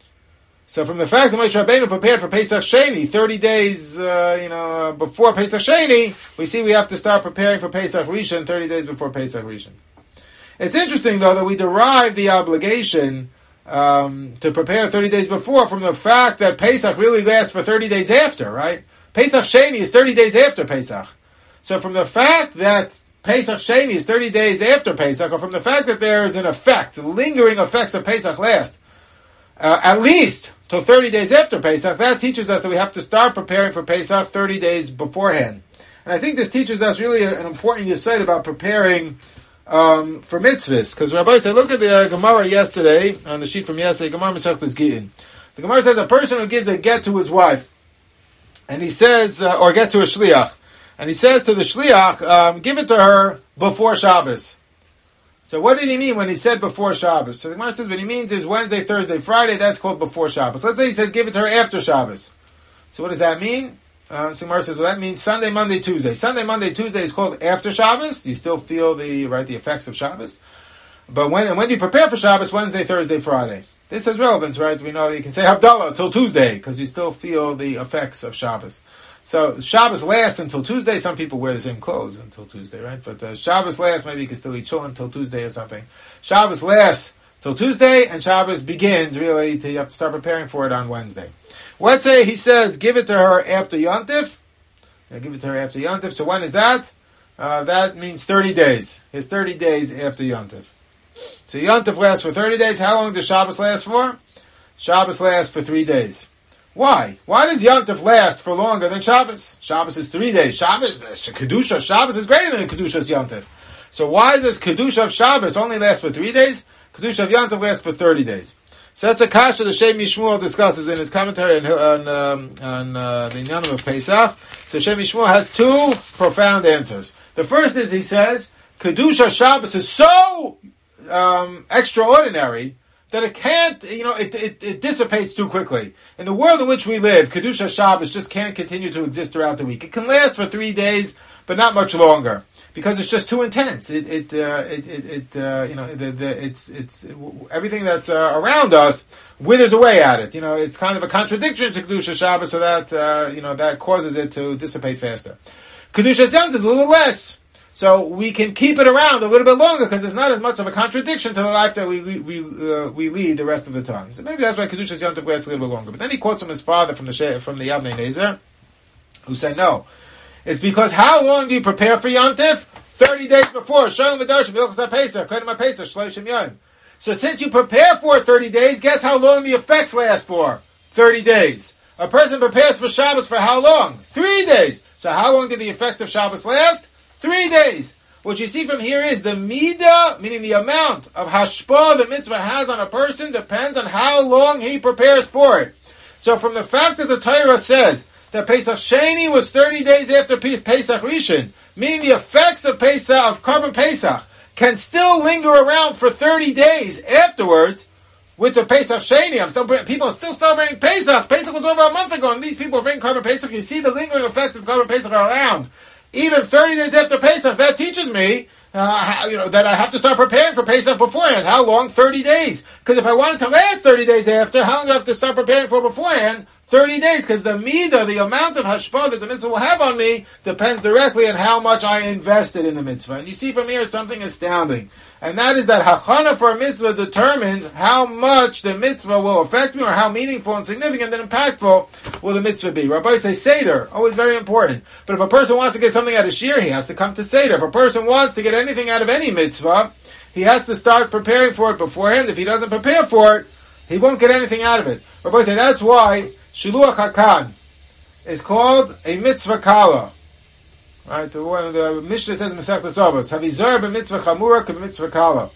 So from the fact that Moshe Rabbeinu prepared for Pesach Sheni thirty days, uh, you know, before Pesach Sheni, we see we have to start preparing for Pesach Rishon thirty days before Pesach Rishon. It's interesting, though, that we derive the obligation Um, to prepare thirty days before from the fact that Pesach really lasts for thirty days after, right? Pesach Sheni is thirty days after Pesach. So from the fact that Pesach Sheni is thirty days after Pesach, or from the fact that there is an effect, lingering effects of Pesach last, uh, at least till thirty days after Pesach, that teaches us that we have to start preparing for Pesach thirty days beforehand. And I think this teaches us really an important yesod about preparing Um, for mitzvahs, because Rabbi said, look at the uh, Gemara yesterday, on the sheet from yesterday, Gemara Masechtas Gittin. The Gemara says a person who gives a get to his wife, and he says, uh, or get to a shliach, and he says to the shliach, um, give it to her before Shabbos. So what did he mean when he said before Shabbos? So the Gemara says what he means is Wednesday, Thursday, Friday, that's called before Shabbos. Let's say he says give it to her after Shabbos. So what does that mean? Uh, so Gemara says, well, that means Sunday, Monday, Tuesday. Sunday, Monday, Tuesday is called after Shabbos. You still feel the right the effects of Shabbos. But when when you prepare for Shabbos, Wednesday, Thursday, Friday. This has relevance, right? We know you can say Havdalah till Tuesday, because you still feel the effects of Shabbos. So Shabbos lasts until Tuesday. Some people wear the same clothes until Tuesday, right? But uh, Shabbos lasts, maybe you can still eat children until Tuesday or something. Shabbos lasts till Tuesday, and Shabbos begins, really, to, you have to start preparing for it on Wednesday. Let's say he says, give it to her after Yontif. Give it to her after Yontif. So when is that? Uh, that means thirty days. It's thirty days after Yontif. So Yontif lasts for thirty days. How long does Shabbos last for? Shabbos lasts for three days. Why? Why does Yontif last for longer than Shabbos? Shabbos is three days. Shabbos, Kedusha, Shabbos is greater than Kedusha's Yontif. So why does Kedusha of Shabbos only last for three days? Kedusha of Yontif lasts for thirty days. So that's a kasha the Shem Yishmuel discusses in his commentary on, on, um, on uh, the Inyanim of Pesach. So Shem Yishmuel has two profound answers. The first is, he says, Kedusha Shabbos is so um, extraordinary that it can't, you know, it, it, it dissipates too quickly. In the world in which we live, Kedusha Shabbos just can't continue to exist throughout the week. It can last for three days, but not much longer, because it's just too intense. It, it, uh, it, it, it uh, you know, the, the, it's, it's everything that's uh, around us withers away at it. You know, it's kind of a contradiction to Kedusha Shabbos, so that uh, you know that causes it to dissipate faster. Kedusha Yontif is a little less. So we can keep it around a little bit longer because it's not as much of a contradiction to the life that we we uh, we lead the rest of the time. So maybe that's why Kedushas Yontif lasts a little bit longer. But then he quotes from his father from the from the Yavnei Nezer, who said no. It's because how long do you prepare for Yontif? Thirty days before. So since you prepare for it thirty days, guess how long the effects last for? Thirty days. A person prepares for Shabbos for how long? Three days. So how long did the effects of Shabbos last? Three days. What you see from here is the midah, meaning the amount of hashpah the mitzvah has on a person, depends on how long he prepares for it. So from the fact that the Torah says that Pesach Sheni was thirty days after Pesach Rishon, meaning the effects of Pesach, of Korban Pesach, can still linger around for thirty days afterwards with the Pesach Sheni. I'm still, people are still celebrating Pesach. Pesach was over a month ago, and these people are bringing Korban Pesach. You see the lingering effects of Korban Pesach are around. Even thirty days after Pesach, that teaches me uh, how, you know, that I have to start preparing for Pesach beforehand. How long? thirty days. Because if I want it to last thirty days after, how long do I have to start preparing for beforehand? thirty days. Because the midah, the amount of hashpah that the mitzvah will have on me, depends directly on how much I invested in the mitzvah. And you see from here something astounding. And that is that hachana for a mitzvah determines how much the mitzvah will affect me, or how meaningful and significant and impactful will the mitzvah be. Rabbi say Seder, always very important. But if a person wants to get something out of Shir, he has to come to Seder. If a person wants to get anything out of any mitzvah, he has to start preparing for it beforehand. If he doesn't prepare for it, he won't get anything out of it. Rabbi say that's why Shiluach HaKan is called a mitzvah kala. Right, the, the Mishnah says in Masechtas Avos, "Havizor b'mitzvah chamura k'mitzvah kala."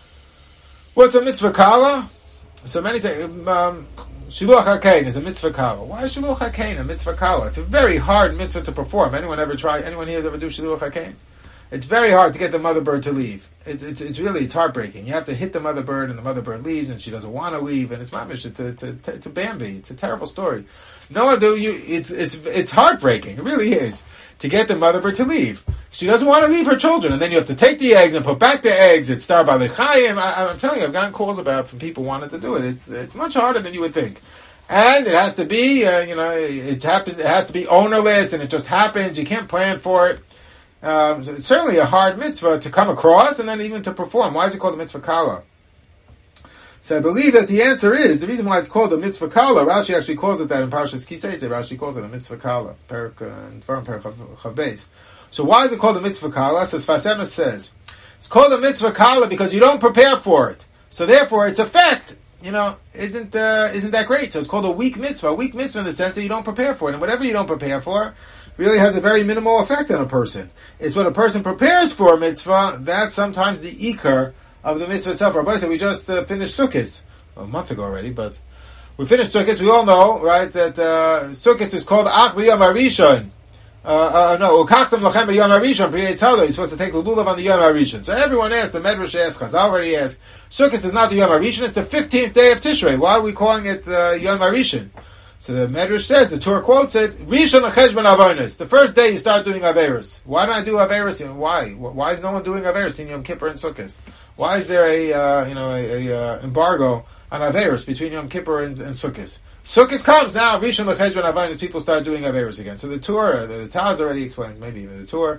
What's a mitzvah kala? So many say um, Shiluach HaKain is a mitzvah kala. Why is Shiluach HaKain a mitzvah kala? It's a very hard mitzvah to perform. Anyone ever try? Anyone here ever do Shiluach HaKain? It's very hard to get the mother bird to leave. It's it's it's really it's heartbreaking. You have to hit the mother bird, and the mother bird leaves, and she doesn't want to leave, and it's mamish. It's a, it's a it's a Bambi. It's a terrible story. No, do you? It's it's it's heartbreaking. It really is, to get the mother bird to leave. She doesn't want to leave her children, and then you have to take the eggs and put back the eggs. It's star by the chayim. I'm telling you, I've gotten calls about from people wanting to do it. It's it's much harder than you would think, and it has to be uh, you know it happens. It has to be ownerless, and it just happens. You can't plan for it. Um, so it's certainly a hard mitzvah to come across, and then even to perform. Why is it called a mitzvah kala? So I believe that the answer is, the reason why it's called a mitzvah kala, Rashi actually calls it that in Parashas Kisei. Rashi calls it a mitzvah kala, Perak and Dvarim Perak Chav Beis. So why is it called a mitzvah kala? So Sfas Emes says it's called a mitzvah kala because you don't prepare for it. So therefore, its effect, you know, isn't uh, isn't that great. So it's called a weak mitzvah. A weak mitzvah in the sense that you don't prepare for it, and whatever you don't prepare for really has a very minimal effect on a person. It's what a person prepares for a mitzvah, that's sometimes the ikar of the mitzvah itself. Rabbi said we just uh, finished Sukkot, well, a month ago already, but we finished Sukkot. We all know, right, that uh, Sukkot is called Ach B'Yom HaRishon. Uh, uh, no, Ukachtem Lachem B'Yom HaRishon, B'Yei Tzalo. You're supposed to take the lulav on the Yom HaRishon. So everyone asked, the Medrash asked, Chazal already asked, Sukkot is not the Yom HaRishon, it's the fifteenth day of Tishrei. Why are we calling it uh, Yom HaRishon? So the Medrash says, the Torah quotes it, Rishon l'cheshbon avonos. The first day you start doing Averos. Why don't I do Averos? You know, why? Why is no one doing Averos in Yom Kippur and Sukkot? Why is there a uh, you know a, a uh, embargo on Averos between Yom Kippur and, and Sukkot? Sukkot comes now, Rishon l'cheshbon avonos, people start doing Averos again. So the Torah, the, the Taz already explains, maybe even the Torah,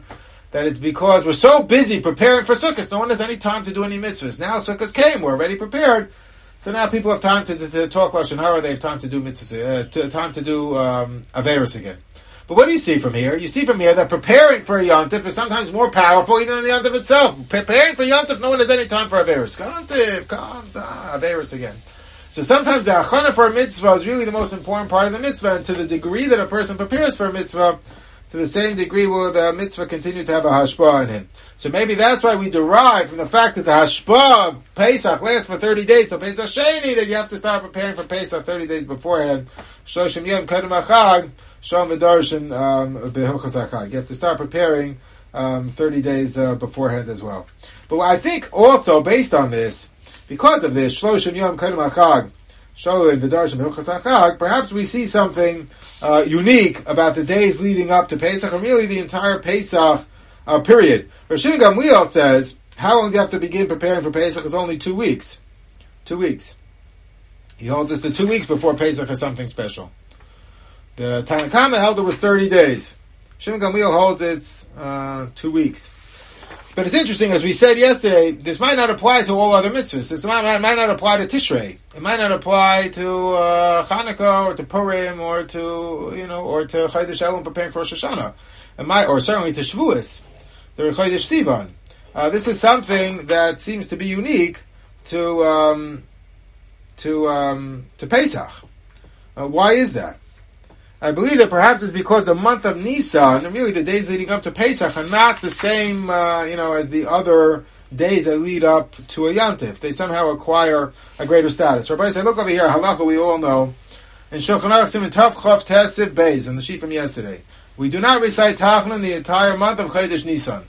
that it's because we're so busy preparing for Sukkot, no one has any time to do any mitzvahs. Now Sukkot came, we're already prepared, so now people have time to, to, to talk Lashon Hara, they have time to do mitzvahs, uh, to, time to do um, Averis again. But what do you see from here? You see from here that preparing for a Yom Tov is sometimes more powerful even than the Yom Tov itself. Preparing for Yom Tov, no one has any time for Averis. Yom Tov comes, ah, Averis again. So sometimes the achana for a mitzvah is really the most important part of the mitzvah, and to the degree that a person prepares for a mitzvah, to the same degree will the mitzvah continue to have a hashpah in him. So maybe that's why we derive from the fact that the hashpah of Pesach lasts for thirty days till Pesach Sheni, that you have to start preparing for Pesach thirty days beforehand. Shloshim Yom Kodem HaChag, Shom V'Darshan B'Hilchos HaChag. You have to start preparing um, thirty days uh, beforehand as well. But I think also, based on this, because of this, Shloshim Yom Kodem HaChag, Shom V'Darshan B'Hilchos HaChag, perhaps we see something Uh, unique about the days leading up to Pesach, and really the entire Pesach uh, period. Rosh Gamliel says, how long do you have to begin preparing for Pesach? Is only two weeks. Two weeks. He holds us the two weeks before Pesach is something special. The Tanna Kama held it was thirty days. Rosh Gamliel holds it's uh, two weeks. But it's interesting, as we said yesterday, this might not apply to all other mitzvahs. This might, might not apply to Tishrei. It might not apply to uh, Hanukkah or to Purim or to you know or to Chodesh Elul preparing for Rosh Hashanah. It might, or certainly to Shavuos, the Chodesh Sivan. Uh, this is something that seems to be unique to um, to um, to Pesach. Uh, why is that? I believe that perhaps it's because the month of Nisan, and really the days leading up to Pesach, are not the same, uh, you know, as the other days that lead up to a Yom Tov. They somehow acquire a greater status. Rabbi said, look over here, Halacha, we all know, in Shulchan Aruch Siman Tav Chav Tesiv Beis, on the sheet from yesterday, we do not recite Tachanun the entire month of Chodesh Nisan.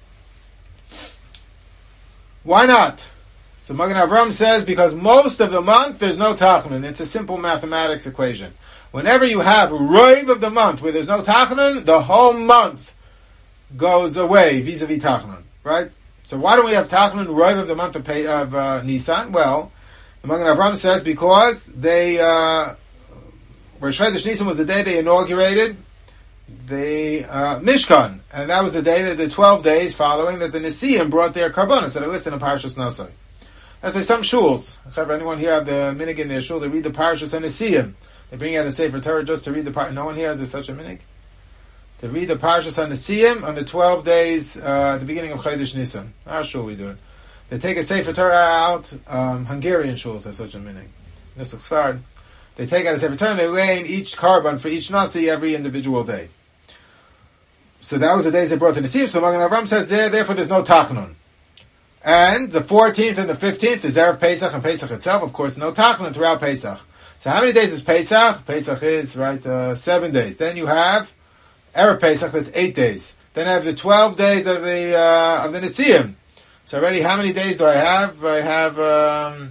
Why not? So Magen Avram says, because most of the month there's no Tachanun. It's a simple mathematics equation. Whenever you have Roiv of the month where there's no Tachanun, the whole month goes away vis-a-vis Tachanun, right? So why don't we have Tachanun Roiv of the month of, Pei, of uh, Nisan? Well, the Magen Avram says because they, uh, Rosh Chodesh Nisan was the day they inaugurated the uh, Mishkan, and that was the day that the twelve days following that the Nesiim brought their karbonos that are listed in Parashas Nosai. That's why some shuls, if anyone here have the minig in their shul, they read the Parashas and Nesiim. They bring out a Sefer Torah just to read the Parashas. No one here has such a minig? To read the Parashas on Nesiim on the twelve days uh, at the beginning of Chodesh Nisan. Our shul we do it. They take a Sefer Torah out. Um, Hungarian shuls have such a minig. Nusach Sfard. They take out a Sefer Torah and they lay in each carbon for each Nasi every individual day. So that was the days they brought the Nesiim. So Magen Avram says there, therefore there's no Tachanun. And the fourteenth and the fifteenth is Erev Pesach and Pesach itself. Of course, no Tachanun throughout Pesach. So how many days is Pesach? Pesach is, right, uh, seven days. Then you have Erev Pesach, that's eight days. Then I have the twelve days of the uh, of the Nesiim. So already, how many days do I have? I have, um...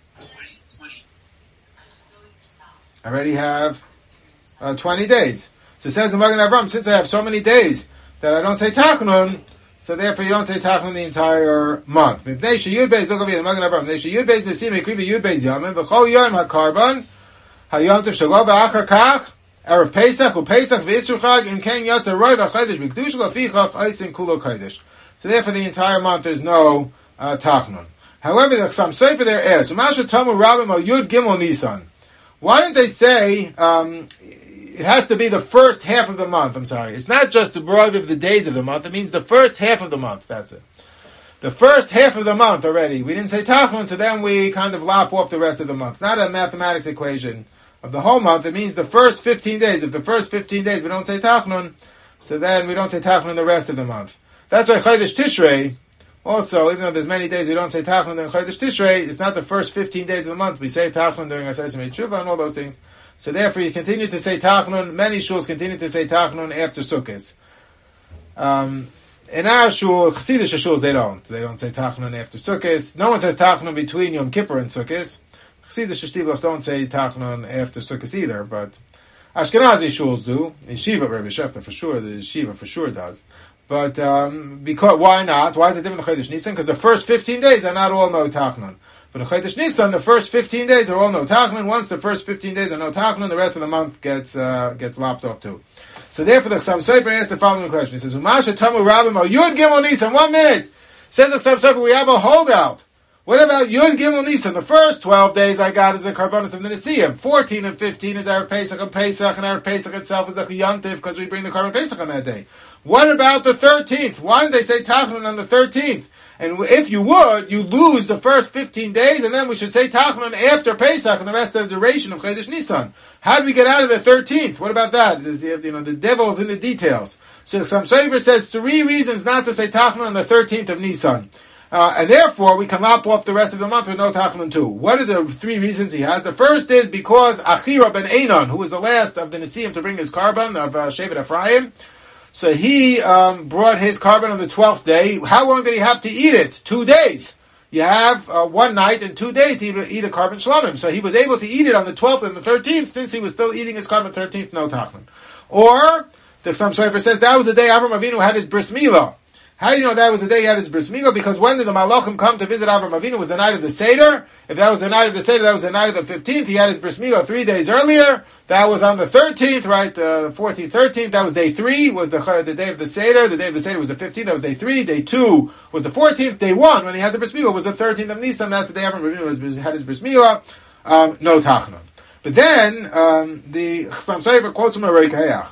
I already have uh, twenty days. So it says in Magen Avram, since I have so many days that I don't say Tachanun, so therefore you don't say Tachanun the entire month. If they should Yud Beis, look over here, the Magen Avram, they should Yud Beis Nesiim, Ekriva Yud Beis Yamim, V'chol Yom HaKarban, HaYom Tov Shelo V'achar Kach, Erev Pesach, U'Pesach V'Isur Chag, Im Ken Yotzer Roi V'Chodesh B'Kedush L'Fichach Oisin Kulo Kodesh. So therefore the entire month there's no uh, Tachanun. However, the Chassam Sofer there is, U'Masha Tomu Rabim Al Yud Gimel Nisan. Why didn't they say, um, it has to be the first half of the month, I'm sorry. It's not just the broad of the days of the month, it means the first half of the month, that's it. The first half of the month already. We didn't say Tachanun, so then we kind of lop off the rest of the month. It's not a mathematics equation of the whole month, it means the first fifteen days. If the first fifteen days we don't say Tachanun, so then we don't say Tachanun the rest of the month. That's why Chodesh Tishrei, also, even though there's many days we don't say Tachanun during Chodesh Tishrei, it's not the first fifteen days of the month. We say Tachanun during Aseret Yemei Tshuva and all those things. So therefore, you continue to say Tachanun. Many shuls continue to say Tachanun after Sukkot. Um, in our shul, Chassidish shuls, they don't. They don't say Tachanun after Sukkot. No one says Tachanun between Yom Kippur and Sukkot. Chassidish shtiblach don't say Tachanun after Sukkot either, but Ashkenazi shuls do. Yeshiva, Rebbe Shefter for sure. The Yeshiva for sure does. But um, because why not? Why is it different than Chodesh Nisan? Because the first fifteen days are not all no Tachanun. But in Chodesh Nisan, the first fifteen days are all no Tachanun. Once the first fifteen days are no Tachanun, the rest of the month gets uh, gets lopped off too. So therefore, the Chassam Sofer asked the following question. He says, "Umasha Tamu Rabbim O Yud Gimel Nisan." One minute. Says the Chassam Sofer, we have a holdout. What about Yud Gimel Nisan? The first twelve days I got is the Karbanos of the Nesiim. fourteen and fifteen is Erev Pesach and Pesach, and Erev Pesach itself is a Yantiv because we bring the Karban Pesach on that day. What about the thirteenth? Why did they say Tachnun on the thirteenth? And if you would, you lose the first fifteen days, and then we should say Tachnun after Pesach and the rest of the duration of Chodesh Nisan. How do we get out of the thirteenth? What about that? There's, you know, the devil's in the details. So some Sofer says three reasons not to say Tachnun on the thirteenth of Nisan. Uh, and therefore, we can lop off the rest of the month with no Tachnun too. What are the three reasons he has? The first is because Achira ben Einon, who was the last of the Nesiim to bring his Karban of uh, Shevet Ephraim, so he um, brought his Karban on the twelfth day. How long did he have to eat it? Two days. You have uh, one night and two days to eat a Karban Shlomim. So he was able to eat it on the twelfth and the thirteenth, since he was still eating his Karban thirteenth, no Tachnun. Or, the Chassam Sofer says, that was the day Avram Avinu had his Bris Milah. How do you know that was the day he had his Bris Milah? Because when did the Malachim come to visit Avram Avinu? It was the night of the Seder. If that was the night of the Seder, that was the night of the fifteenth. He had his Bris Milah three days earlier. That was on the thirteenth, right? The fourteenth, thirteenth. That was day three, was the, the day of the Seder. The day of the Seder was the fifteenth. That was day three. Day two was the fourteenth. Day one, when he had the Bris Milah, was the thirteenth of Nisan. That's the day Avram Avinu was, had his Bris Milah. Um, no Tachnun. But then, um, the Chassam Sofer quotes from a Reikayach.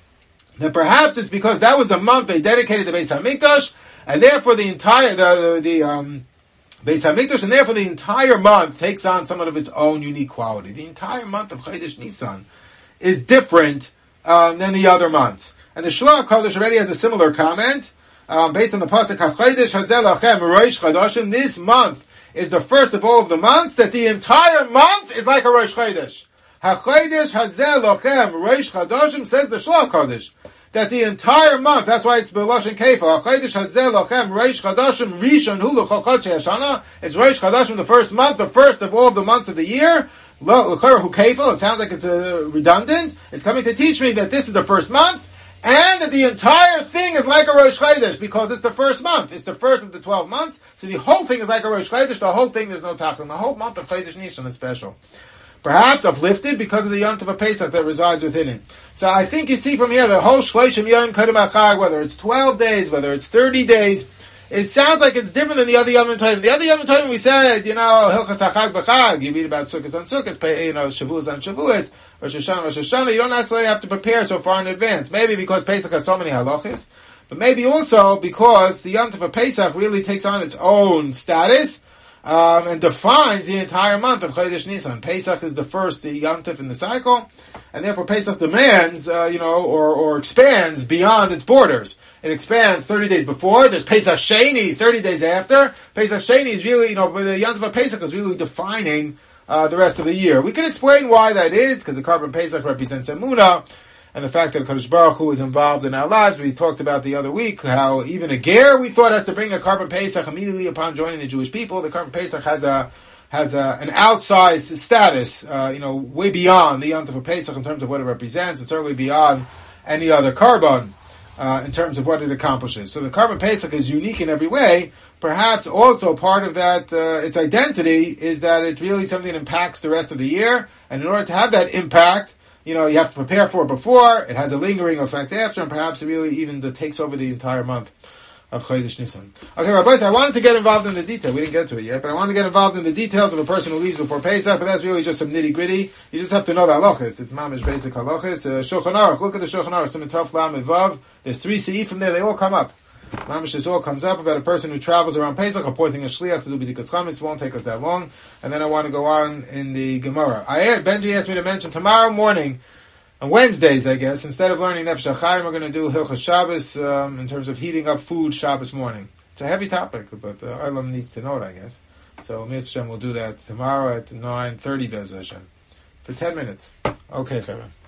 Now perhaps it's because that was the month they dedicated the Beis HaMikdash, and therefore the entire, the, the, the um, Beis HaMikdash, and therefore the entire month takes on somewhat of its own unique quality. The entire month of Chodesh Nisan is different um, than the other months. And the Shloach Kodesh already has a similar comment, um, based on the pasuk HaChodesh Hazeh Lachem Rosh Chodoshim. This month is the first of all of the months that the entire month is like a Rosh Chodesh. HaChodesh Hazeh Lachem Rosh Chodoshim, says the Shloach Kodesh, that the entire month, that's why it's B'Loshen Keifa, HaChodesh Hazeh Lachem Rosh Chodoshim Rishon Hu L'Chol Chodshei Hashana. It's Rosh Chodoshim, the first month, the first of all the months of the year. L'Chol Hu Keifa, it sounds like it's uh, redundant. It's coming to teach me that this is the first month, and that the entire thing is like a Rosh Chodesh, because it's the first month. It's the first of the twelve months, so the whole thing is like a Rosh Chodesh. The whole thing, there's no Tachnun. The whole month of Chodesh Nisan is special. Perhaps uplifted because of the Yom Tov Pesach that resides within it. So I think you see from here, the whole Shloshim Yom Kodem HaChag, whether it's twelve days, whether it's thirty days, it sounds like it's different than the other Yom Tovim. The other Yom Tovim we said, you know, Hilchas HaChag B'Chag, you read about Sukkos on Sukkos, you know, Shavuos on Shavuos, Rosh Hashanah, Rosh Hashanah, you don't necessarily have to prepare so far in advance. Maybe because Pesach has so many halachas, but maybe also because the Yom Tov Pesach really takes on its own status, Um, and defines the entire month of Chodesh Nisan. Pesach is the first Yom Tov in the cycle, and therefore Pesach demands, uh, you know, or, or expands beyond its borders. It expands thirty days before. There's Pesach Sheni, thirty days after. Pesach Sheni is really, you know, the Yom Tov Pesach is really defining uh, the rest of the year. We can explain why that is, because the Karban Pesach represents Emunah, and the fact that Kadosh Baruch Hu is involved in our lives. We talked about the other week how even a ger we thought has to bring a Karban Pesach immediately upon joining the Jewish people. The Karban Pesach has a has a, an outsized status, uh, you know, way beyond the Yom Tov Pesach in terms of what it represents, and certainly beyond any other Karban uh, in terms of what it accomplishes. So the Karban Pesach is unique in every way. Perhaps also part of that, uh, its identity is that it's really something that impacts the rest of the year, and in order to have that impact, you know, you have to prepare for it before, it has a lingering effect after, and perhaps it really even takes over the entire month of Chodesh Nisan. Okay, Rabbi, I wanted to get involved in the detail. We didn't get to it yet, but I wanted to get involved in the details of a person who leaves before Pesach, but that's really just some nitty-gritty. You just have to know the halachas. It's mamish basic halachas. Uh, Shulchan Aruch, look at the Shulchan Aruch, Siman Tov Lamed Vav. There's three seif from there, they all come up. Mamish, this all comes up about a person who travels around Pesach, appointing a shliach to do b'dikas chametz. Won't take us that long. And then I want to go on in the Gemara. I, Benji asked me to mention tomorrow morning, on Wednesdays, I guess, instead of learning Nefesh HaChaim, we're going to do Hilchas Shabbos um, in terms of heating up food Shabbos morning. It's a heavy topic, but uh, Olam needs to know it, I guess. So Mister Hashem will do that tomorrow at nine thirty, Bez Hashem, for ten minutes. Okay, Kevin.